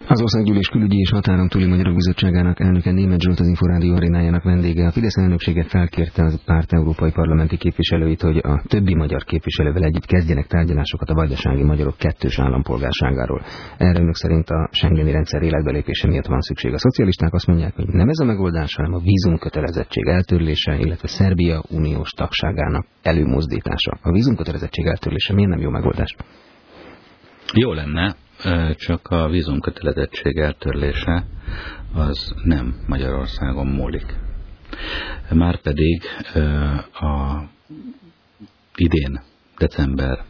Az Országgyűlés Külügyi és Határon túli Magyarok Bizottságának elnöke Németh Zsolt, az Inforádió arénájának vendége. A Fidesz elnöksége felkérte a párt európai parlamenti képviselőit, hogy a többi magyar képviselővel együtt kezdjenek tárgyalásokat a vajdasági magyarok kettős állampolgárságáról. Erre önök szerint a schengeni rendszer életbelépése miatt van szükség. A szocialisták azt mondják, hogy nem ez a megoldás, hanem a vízumkötelezettség eltörlése, illetve Szerbia uniós tagságának előmozdítása. A vízumkötelezettség eltörlése miért nem jó megoldás? Jó lenne, csak a vízumkötelezettség eltörlése az nem Magyarországon múlik. Márpedig a idén, december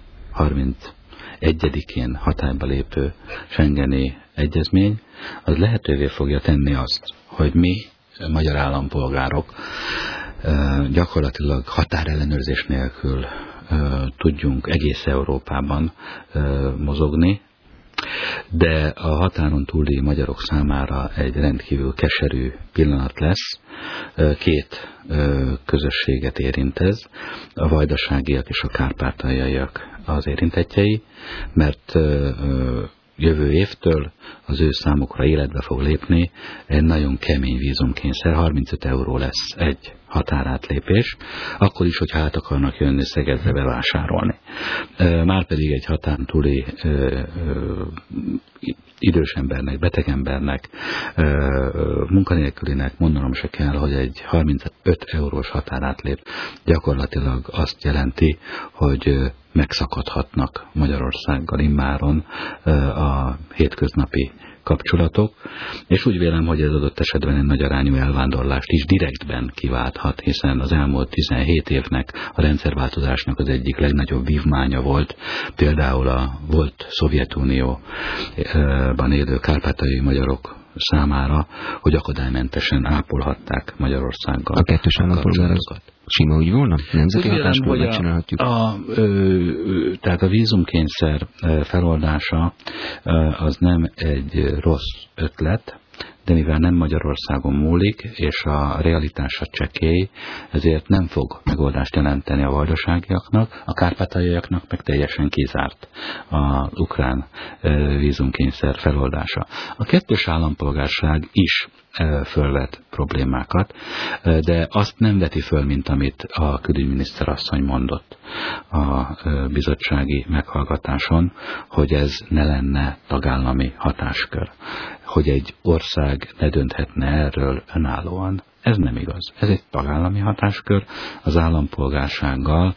31-én hatályba lépő schengeni egyezmény az lehetővé fogja tenni azt, hogy mi, magyar állampolgárok gyakorlatilag határellenőrzés nélkül tudjunk egész Európában mozogni, de a határon túli magyarok számára egy rendkívül keserű pillanat lesz. Két közösséget érint ez, a vajdaságiak és a kárpátaljaiak az érintettjei, mert jövő évtől az ő számukra életbe fog lépni egy nagyon kemény vízumkényszer, 35 euró lesz egy határátlépés, akkor is, hogyha át akarnak jönni Szegedre bevásárolni. Márpedig egy határon túli idős embernek, beteg embernek, munkanélkülinek mondanom se kell, hogy egy 35 eurós határátlép gyakorlatilag azt jelenti, hogy megszakadhatnak Magyarországgal immáron a hétköznapi kapcsolatok, és úgy vélem, hogy ez adott esetben egy nagy arányú elvándorlást is direktben kiválthat, hiszen az elmúlt 17 évnek a rendszerváltozásnak az egyik legnagyobb vívmánya volt, például a volt Szovjetunióban élő kárpátaljai magyarok számára, hogy akadálymentesen ápolhatták Magyarországgal a kettős állampolgárokat. Sima úgy volna? Nemzeti hatásból megcsinálhatjuk? Tehát a vízumkényszer feloldása az nem egy rossz ötlet, de mivel nem Magyarországon múlik, és a realitása csekély, ezért nem fog megoldást jelenteni a vajdaságiaknak, a kárpátaljaiaknak meg teljesen kizárt az ukrán vízumkényszer feloldása. A kettős állampolgárság is fölvet problémákat, de azt nem veti föl, mint amit a külügyminiszter asszony mondott a bizottsági meghallgatáson, hogy ez ne lenne tagállami hatáskör, hogy egy ország ne dönthetne erről önállóan. Ez nem igaz. Ez egy tagállami hatáskör, az állampolgársággal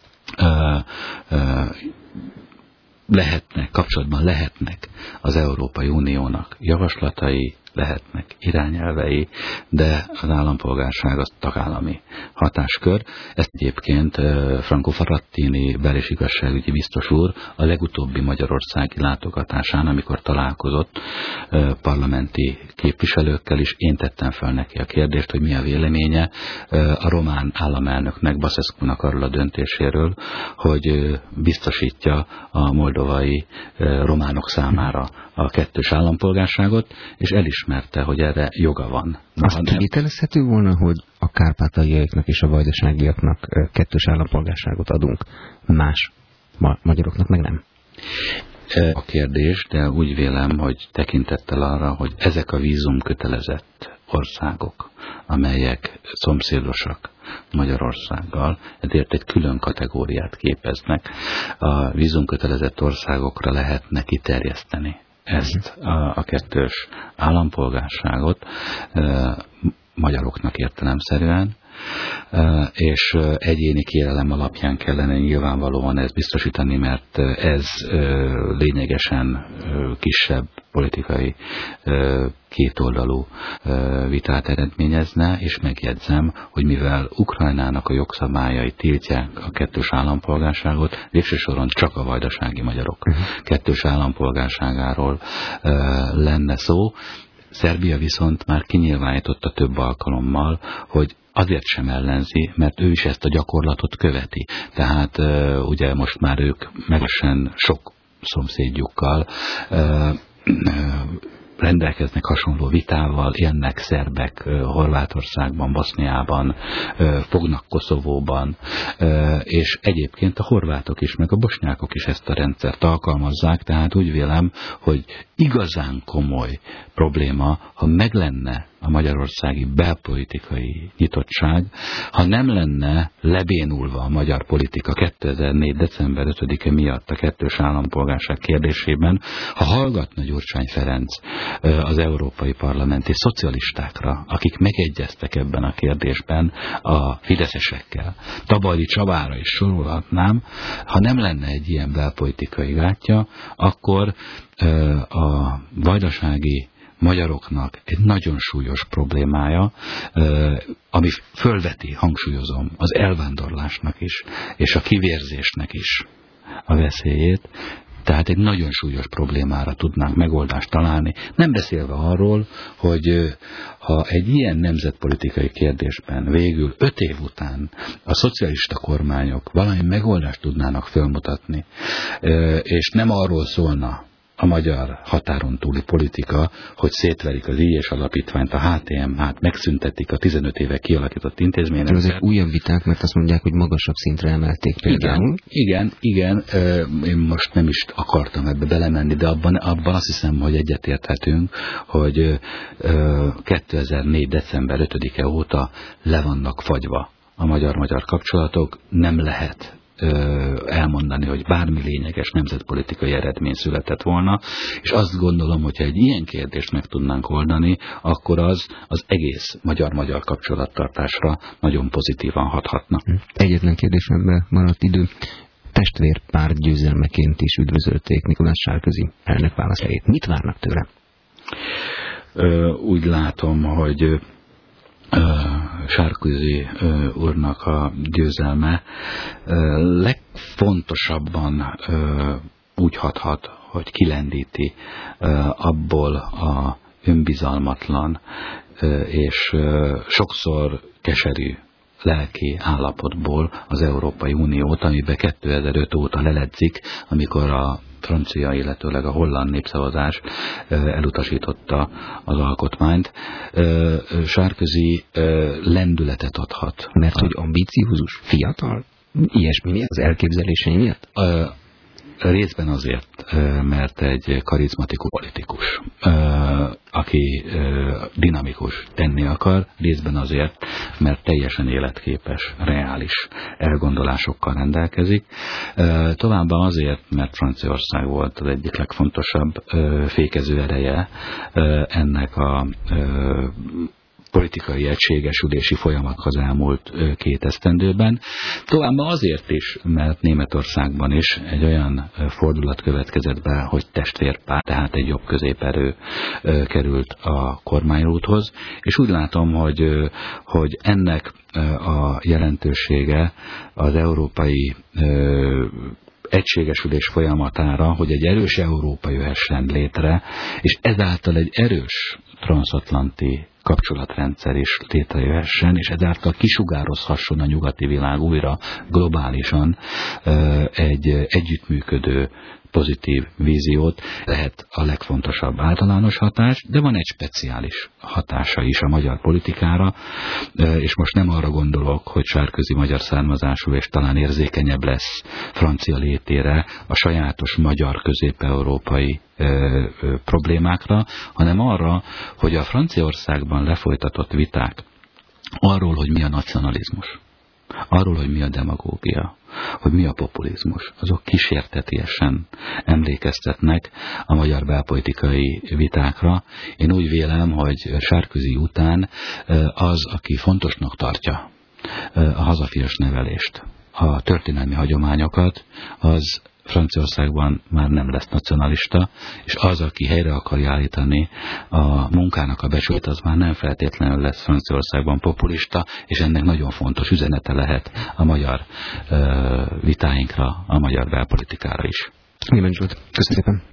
kapcsolatban lehetnek az Európai Uniónak javaslatai, lehetnek irányelvei, de az állampolgárság az tagállami hatáskör. Ezt egyébként Franco Frattini bel- és igazságügyi biztos úr a legutóbbi magyarországi látogatásán, amikor találkozott parlamenti képviselőkkel is, én tettem fel neki a kérdést, hogy mi a véleménye a román államelnöknek, Basescu-nak arról a döntéséről, hogy biztosítja a moldovai románok számára a kettős állampolgárságot, és elismerte, hogy erre joga van. Azt kivitelezhető volna, hogy a kárpátaljaiaknak és a vajdaságiaknak kettős állampolgárságot adunk, más magyaroknak meg nem? A kérdés, de úgy vélem, hogy tekintettel arra, hogy ezek a vízumkötelezett országok, amelyek szomszédosak Magyarországgal, ezért egy külön kategóriát képeznek. A vízumkötelezett országokra lehetne kiterjeszteni ezt a kettős állampolgárságot magyaroknak értelemszerűen, és egyéni kérelem alapján kellene nyilvánvalóan ezt biztosítani, mert ez lényegesen kisebb politikai kétoldalú vitát eredményezne, és megjegyzem, hogy mivel Ukrajnának a jogszabályai tiltják a kettős állampolgárságot, végső soron csak a vajdasági magyarok kettős állampolgárságáról lenne szó. Szerbia viszont már kinyilvánította több alkalommal, hogy azért sem ellenzi, mert ő is ezt a gyakorlatot követi. Tehát ugye most már ők megesen sok szomszédjukkal rendelkeznek hasonló vitával, élnek szerbek Horvátországban, Boszniában, fognak Koszovóban, és egyébként a horvátok is, meg a bosnyákok is ezt a rendszert alkalmazzák, tehát úgy vélem, hogy igazán komoly probléma, ha meg lenne a magyarországi belpolitikai nyitottság, ha nem lenne lebénulva a magyar politika 2004. december 5-e miatt a kettős állampolgárság kérdésében, ha hallgatna Gyurcsány Ferenc az európai parlamenti szocialistákra, akik megegyeztek ebben a kérdésben a fideszesekkel, Tabajdi Csabára is sorolhatnám, ha nem lenne egy ilyen belpolitikai gátja, akkor a vajdasági magyaroknak egy nagyon súlyos problémája, ami fölveti, hangsúlyozom, az elvándorlásnak is, és a kivérzésnek is a veszélyét, tehát egy nagyon súlyos problémára tudnánk megoldást találni. Nem beszélve arról, hogy ha egy ilyen nemzetpolitikai kérdésben végül 5 év után a szocialista kormányok valami megoldást tudnának fölmutatni, és nem arról szólna a magyar határon túli politika, hogy szétverik az IS alapítványt, a HTM-t, megszüntetik a 15 éve kialakított intézményeket. Ezek újabb viták, mert azt mondják, hogy magasabb szintre emelték például. Igen. Én most nem is akartam ebbe belemenni, de abban azt hiszem, hogy egyetérthetünk, hogy 2004. december 5-e óta le vannak fagyva a magyar-magyar kapcsolatok, nem lehet elmondani, hogy bármi lényeges nemzetpolitikai eredmény született volna, és azt gondolom, hogyha egy ilyen kérdést meg tudnánk oldani, akkor az egész magyar-magyar kapcsolattartásra nagyon pozitívan hathatna. Egyetlen kérdésemben maradt idő. Testvérpárt győzelmeként is üdvözölték Nicolas Sarkozy elnök választását. Mit várnak tőle? Úgy látom, hogy Sarkozy úrnak a győzelme legfontosabban úgy hathat, hogy kilendíti abból a önbizalmatlan és sokszor keserű lelki állapotból az Európai Uniót, amiben 2005 óta leledzik, amikor a francia, illetőleg a holland népszavazás elutasította az alkotmányt. Sarkozy lendületet adhat. Mert hogy ambiciózus, fiatal? Ilyesmi az elképzelései miatt? Részben azért, mert egy karizmatikus politikus, aki dinamikus tenni akar, részben azért, mert teljesen életképes, reális elgondolásokkal rendelkezik. Továbbá azért, mert Franciaország volt az egyik legfontosabb fékező ereje ennek a politikai egységesülési folyamat az elmúlt 2 esztendőben. Továbbá azért is, mert Németországban is egy olyan fordulat következett be, hogy testvérpárt, tehát egy jobb középerő került a kormányrúthoz, és úgy látom, hogy ennek a jelentősége az európai egységesülés folyamatára, hogy egy erős Európa jöhessen létre, és ezáltal egy erős transatlanti kapcsolatrendszer is létrejöhessen, és ezáltal kisugározhasson a nyugati világ újra globálisan egy együttműködő pozitív víziót, lehet a legfontosabb általános hatás, de van egy speciális hatása is a magyar politikára, és most nem arra gondolok, hogy Sarkozy magyar származású és talán érzékenyebb lesz francia létére a sajátos magyar közép-európai problémákra, hanem arra, hogy a Franciaországban lefolytatott viták arról, hogy mi a nacionalizmus, arról, hogy mi a demagógia, hogy mi a populizmus, azok kísértetiesen emlékeztetnek a magyar belpolitikai vitákra. Én úgy vélem, hogy Sarkozy után az, aki fontosnak tartja a hazafias nevelést, a történelmi hagyományokat, az Franciaországban már nem lesz nacionalista, és az, aki helyre akarja állítani a munkának a becsületét, az már nem feltétlenül lesz Franciaországban populista, és ennek nagyon fontos üzenete lehet a magyar vitáinkra, a magyar belpolitikára is. Németh Zsolt, köszönöm szépen.